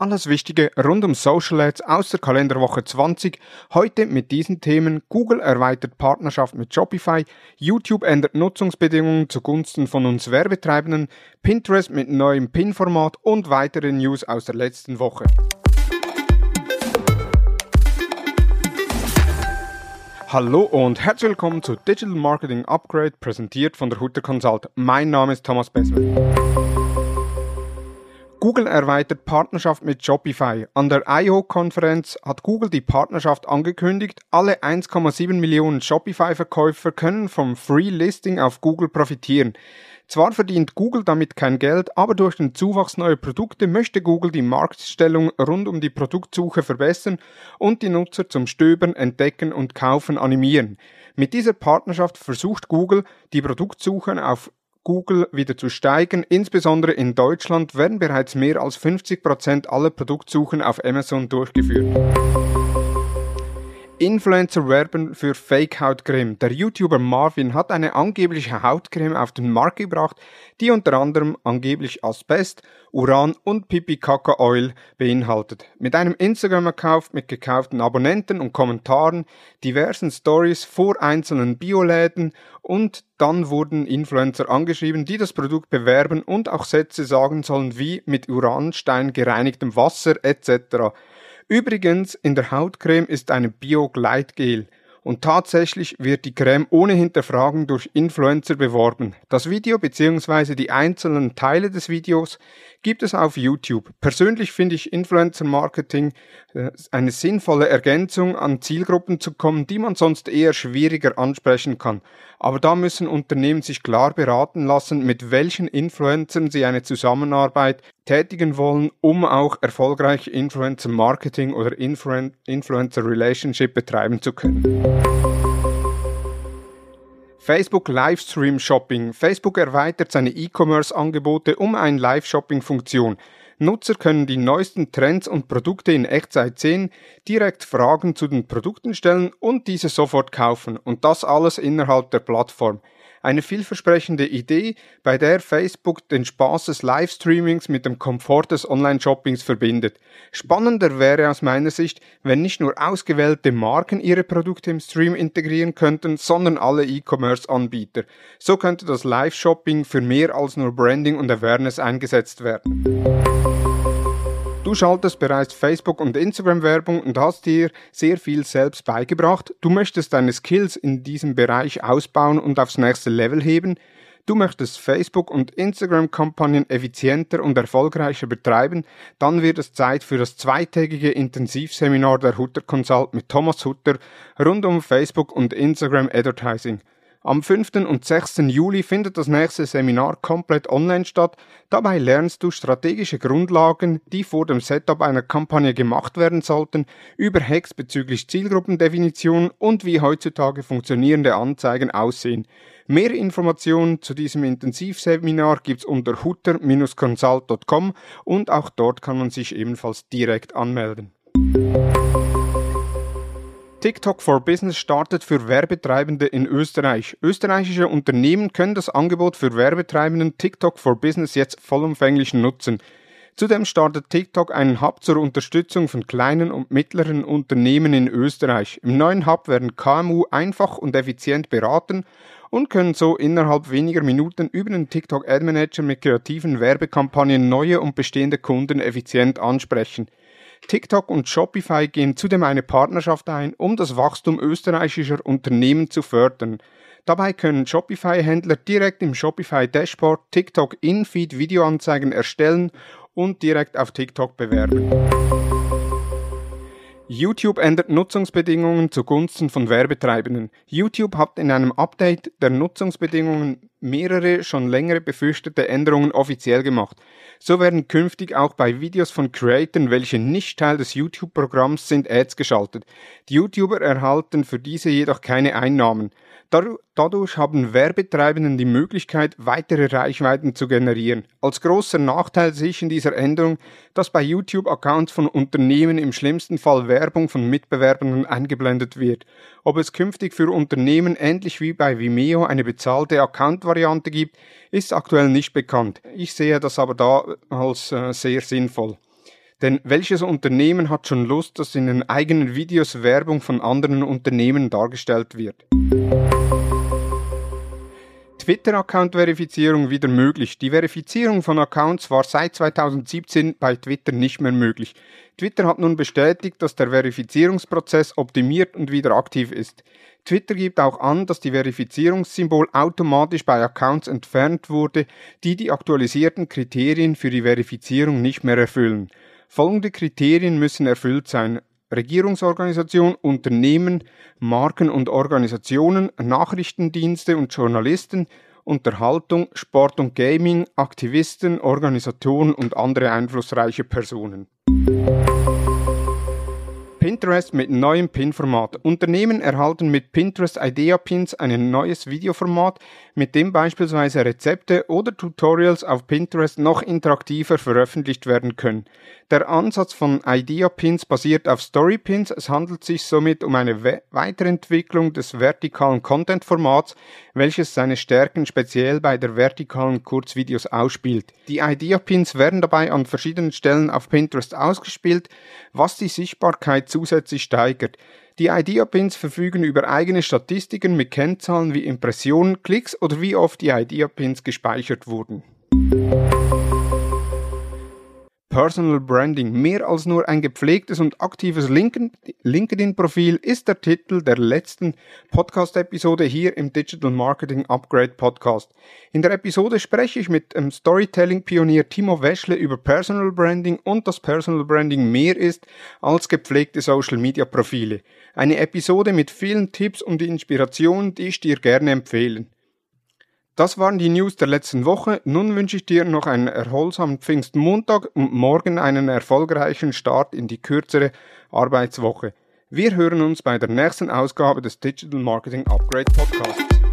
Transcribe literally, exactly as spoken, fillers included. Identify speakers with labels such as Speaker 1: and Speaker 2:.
Speaker 1: Alles Wichtige rund um Social Ads aus der Kalenderwoche zwanzig. Heute mit diesen Themen: Google erweitert Partnerschaft mit Shopify, YouTube ändert Nutzungsbedingungen zugunsten von uns Werbetreibenden, Pinterest mit neuem Pin-Format und weitere News aus der letzten Woche. Hallo und herzlich willkommen zu Digital Marketing Upgrade, präsentiert von der Hutter Consult. Mein Name ist Thomas Bessmann. Google erweitert Partnerschaft mit Shopify. An der I O-Konferenz hat Google die Partnerschaft angekündigt. Alle eins Komma sieben Millionen Shopify-Verkäufer können vom Free Listing auf Google profitieren. Zwar verdient Google damit kein Geld, aber durch den Zuwachs neuer Produkte möchte Google die Marktstellung rund um die Produktsuche verbessern und die Nutzer zum Stöbern, Entdecken und Kaufen animieren. Mit dieser Partnerschaft versucht Google, die Produktsuche auf Google wieder zu steigern. Insbesondere in Deutschland werden bereits mehr als fünfzig Prozent aller Produktsuchen auf Amazon durchgeführt. Influencer werben für Fake-Hautcreme. Der YouTuber Marvin hat eine angebliche Hautcreme auf den Markt gebracht, die unter anderem angeblich Asbest, Uran und Pipi-Kaka-Oil beinhaltet. Mit einem Instagram-Account mit gekauften Abonnenten und Kommentaren, diversen Stories vor einzelnen Bioläden und dann wurden Influencer angeschrieben, die das Produkt bewerben und auch Sätze sagen sollen wie mit Uranstein gereinigtem Wasser et cetera. Übrigens, in der Hautcreme ist eine Bio-Gleitgel und tatsächlich wird die Creme ohne Hinterfragen durch Influencer beworben. Das Video bzw. die einzelnen Teile des Videos gibt es auf YouTube. Persönlich finde ich Influencer-Marketing äh, eine sinnvolle Ergänzung, an Zielgruppen zu kommen, die man sonst eher schwieriger ansprechen kann. Aber da müssen Unternehmen sich klar beraten lassen, mit welchen Influencern sie eine Zusammenarbeit tätigen wollen, um auch erfolgreich Influencer-Marketing oder Influen- Influencer-Relationship betreiben zu können. Facebook Livestream Shopping. Facebook erweitert seine E-Commerce-Angebote um eine Live-Shopping-Funktion. Nutzer können die neuesten Trends und Produkte in Echtzeit sehen, direkt Fragen zu den Produkten stellen und diese sofort kaufen. Und das alles innerhalb der Plattform. Eine vielversprechende Idee, bei der Facebook den Spaß des Livestreamings mit dem Komfort des Online-Shoppings verbindet. Spannender wäre aus meiner Sicht, wenn nicht nur ausgewählte Marken ihre Produkte im Stream integrieren könnten, sondern alle E-Commerce-Anbieter. So könnte das Live-Shopping für mehr als nur Branding und Awareness eingesetzt werden. Du schaltest bereits Facebook- und Instagram-Werbung und hast dir sehr viel selbst beigebracht. Du möchtest deine Skills in diesem Bereich ausbauen und aufs nächste Level heben. Du möchtest Facebook- und Instagram-Kampagnen effizienter und erfolgreicher betreiben. Dann wird es Zeit für das zweitägige Intensivseminar der Hutter Consult mit Thomas Hutter rund um Facebook und Instagram Advertising. Am fünften und sechsten Juli findet das nächste Seminar komplett online statt. Dabei lernst du strategische Grundlagen, die vor dem Setup einer Kampagne gemacht werden sollten, über Hacks bezüglich Zielgruppendefinition und wie heutzutage funktionierende Anzeigen aussehen. Mehr Informationen zu diesem Intensivseminar gibt's unter hutter Bindestrich consult Punkt com und auch dort kann man sich ebenfalls direkt anmelden. TikTok for Business startet für Werbetreibende in Österreich. Österreichische Unternehmen können das Angebot für Werbetreibenden TikTok for Business jetzt vollumfänglich nutzen. Zudem startet TikTok einen Hub zur Unterstützung von kleinen und mittleren Unternehmen in Österreich. Im neuen Hub werden K M U einfach und effizient beraten und können so innerhalb weniger Minuten über den TikTok Ad Manager mit kreativen Werbekampagnen neue und bestehende Kunden effizient ansprechen. TikTok und Shopify gehen zudem eine Partnerschaft ein, um das Wachstum österreichischer Unternehmen zu fördern. Dabei können Shopify-Händler direkt im Shopify-Dashboard TikTok In-Feed Videoanzeigen erstellen und direkt auf TikTok bewerben. YouTube ändert Nutzungsbedingungen zugunsten von Werbetreibenden. YouTube hat in einem Update der Nutzungsbedingungen mehrere schon längere befürchtete Änderungen offiziell gemacht. So werden künftig auch bei Videos von Creatoren, welche nicht Teil des YouTube-Programms sind, Ads geschaltet. Die YouTuber erhalten für diese jedoch keine Einnahmen. Dadurch haben Werbetreibenden die Möglichkeit, weitere Reichweiten zu generieren. Als großer Nachteil sehe ich in dieser Änderung, dass bei YouTube-Accounts von Unternehmen im schlimmsten Fall Werbung von Mitbewerbern eingeblendet wird. Ob es künftig für Unternehmen ähnlich wie bei Vimeo eine bezahlte Account-Variante gibt, ist aktuell nicht bekannt. Ich sehe das aber da als äh, sehr sinnvoll. Denn welches Unternehmen hat schon Lust, dass in den eigenen Videos Werbung von anderen Unternehmen dargestellt wird? Twitter-Account-Verifizierung wieder möglich. Die Verifizierung von Accounts war seit zweitausendsiebzehn bei Twitter nicht mehr möglich. Twitter hat nun bestätigt, dass der Verifizierungsprozess optimiert und wieder aktiv ist. Twitter gibt auch an, dass die Verifizierungssymbol automatisch bei Accounts entfernt wurde, die die aktualisierten Kriterien für die Verifizierung nicht mehr erfüllen. Folgende Kriterien müssen erfüllt sein: Regierungsorganisation, Unternehmen, Marken und Organisationen, Nachrichtendienste und Journalisten, Unterhaltung, Sport und Gaming, Aktivisten, Organisatoren und andere einflussreiche Personen. Pinterest mit neuem Pin-Format. Unternehmen erhalten mit Pinterest Idea Pins ein neues Videoformat, mit dem beispielsweise Rezepte oder Tutorials auf Pinterest noch interaktiver veröffentlicht werden können. Der Ansatz von Idea Pins basiert auf Story Pins. Es handelt sich somit um eine We- Weiterentwicklung des vertikalen Content-Formats, welches seine Stärken speziell bei der vertikalen Kurzvideos ausspielt. Die Idea Pins werden dabei an verschiedenen Stellen auf Pinterest ausgespielt, was die Sichtbarkeit zusätzlich steigert. Die Idea Pins verfügen über eigene Statistiken mit Kennzahlen wie Impressionen, Klicks oder wie oft die Idea Pins gespeichert wurden. Personal Branding. Mehr als nur ein gepflegtes und aktives LinkedIn-Profil ist der Titel der letzten Podcast-Episode hier im Digital Marketing Upgrade Podcast. In der Episode spreche ich mit dem Storytelling-Pionier Timo Weschle über Personal Branding und dass Personal Branding mehr ist als gepflegte Social-Media-Profile. Eine Episode mit vielen Tipps und Inspirationen, die ich dir gerne empfehlen. Das waren die News der letzten Woche. Nun wünsche ich dir noch einen erholsamen Pfingstmontag und morgen einen erfolgreichen Start in die kürzere Arbeitswoche. Wir hören uns bei der nächsten Ausgabe des Digital Marketing Upgrade Podcasts.